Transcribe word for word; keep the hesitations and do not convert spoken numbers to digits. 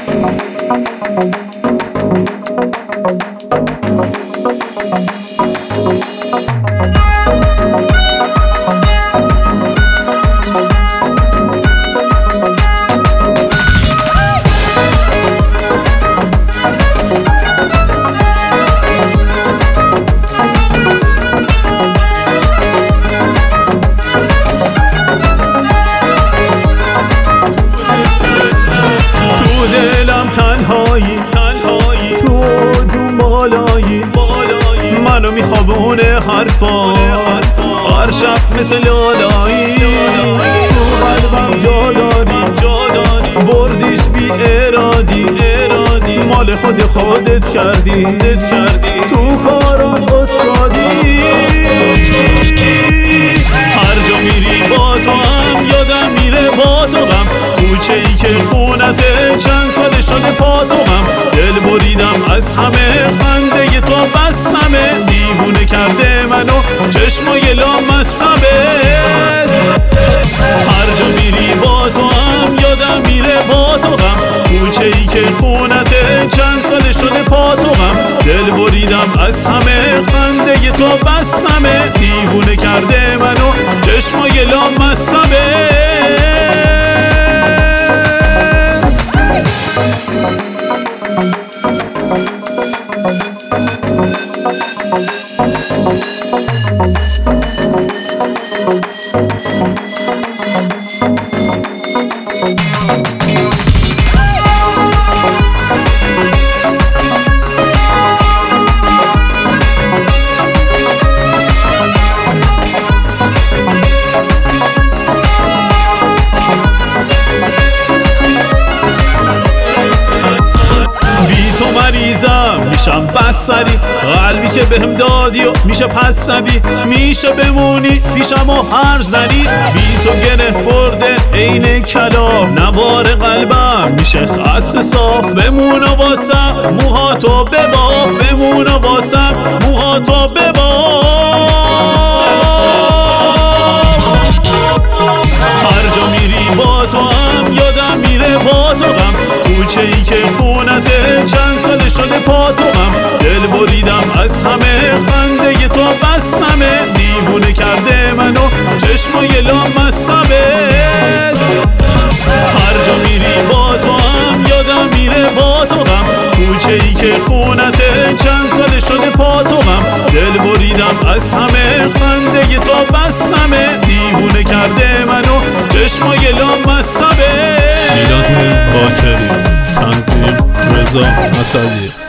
تنهایی تنهایی تو جو بالایی بالایی منو میخوابونه حرفا هر شب مثل لالایی تو قلبم جا داری جا داری بردیش بی ارادی ارادی مال خود خودت کردی خودت کردی تو کارات استادی هر جا میری با تو هم یادم میره با تو غم کوچه ای که خونته چند سال شده پا تو غم دل بریدم از همه خنده تو بسمه دیوونه کرده منو چشمای لامصبه هر جا میری با تو هم یادم میره با تو غم کوچه ای که خونته چند سال شده پا تو غم دل بریدم از همه خنده تو بسمه دیوونه کرده منو چشمای لامصبه میشم بس سری قلبی که بهم دادی و میشه پس ندی میشه بمونی پیشم و هر زنی بی تو گره خورده عین کلام نوار قلبم میشه خط صاف بمون و واسم موهاتو بباف بمون و واسم موهاتو بباف هر جا میری با تو هم یادم میره با تو غم کوچه ای که خونته چند سال شده پا تو غم دل بریدم از همه خنده تو بسمه دیوونه کرده منو چشمای لامصبه هر جا میری با تو هم یادم میره با تو غم کوچه ای که خونته چند سال شده پا تو غم دل بریدم از همه خنده تو بسمه دیوونه کرده منو چشمای لامصبه میلاد باکری تنظیم رضا اسدی